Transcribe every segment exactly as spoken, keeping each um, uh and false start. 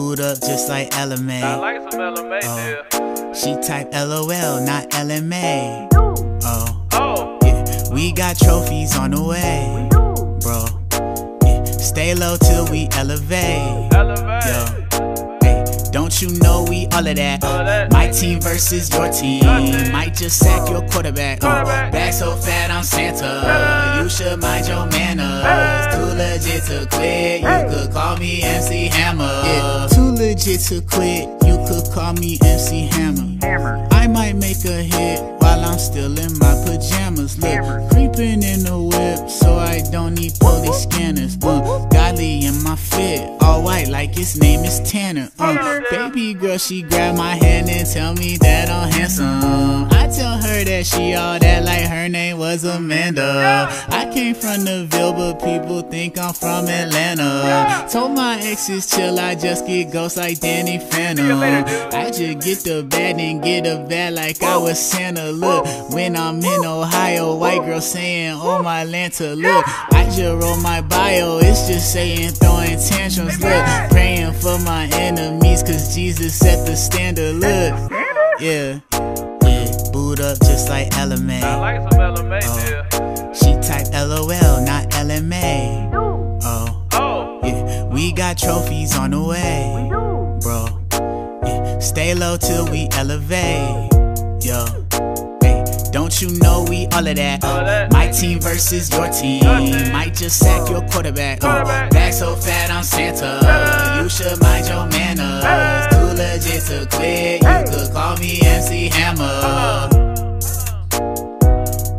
boot up just like Ella Mai. I like some Ella Mai there. Oh. She type L O L, not L M A. Oh, Oh, yeah, we got trophies on the way, bro. Yeah, stay low till we elevate. Elevate. Yo, hey, don't you know we all of that? All of that. My team versus your team. Might just sack your quarterback. Uh, Quarterback. back so fat, I'm Santa. You should mind your manners. Too legit to quit. You could call me M C Hammer. Yeah, too legit to quit. You could call me M C Hammer. Hammer. I might make a hit while I'm still in my pajamas. Look, Hammer. creeping in the whip, so I don't need police scanners. Uh, godly in my fit, all white like his name is Tanner. Uh, baby girl, she grab my hand and tell me that I'm handsome. I tell her that she all that like her name was Amanda. I came from the Ville, but people think I'm from Atlanta. Told my exes chill, I just get ghosts like Danny Phantom. I just get the bad and get a bad like I was Santa. Look, when I'm in Ohio, white girl saying, oh my Lanta. Look, I just wrote my bio, it's just saying throwing tantrums. Look, praying for my enemies, cause Jesus set the standard. Look, yeah, yeah, boot up just like Ella I Mai. like some Ella Mai Oh. there. She type L O L, not L M A. Oh, Oh, yeah, we got trophies on the way, bro. Yeah, stay low till we elevate. Yo, hey, don't you know we all of that? All of that. My team versus your team. Might just sack your quarterback. Uh, Quarterback. back so fat, I'm Santa. You should mind your manners. Too legit to quit. You could call me M C Hammer.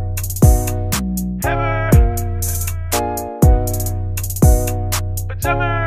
Hammer. Pajama.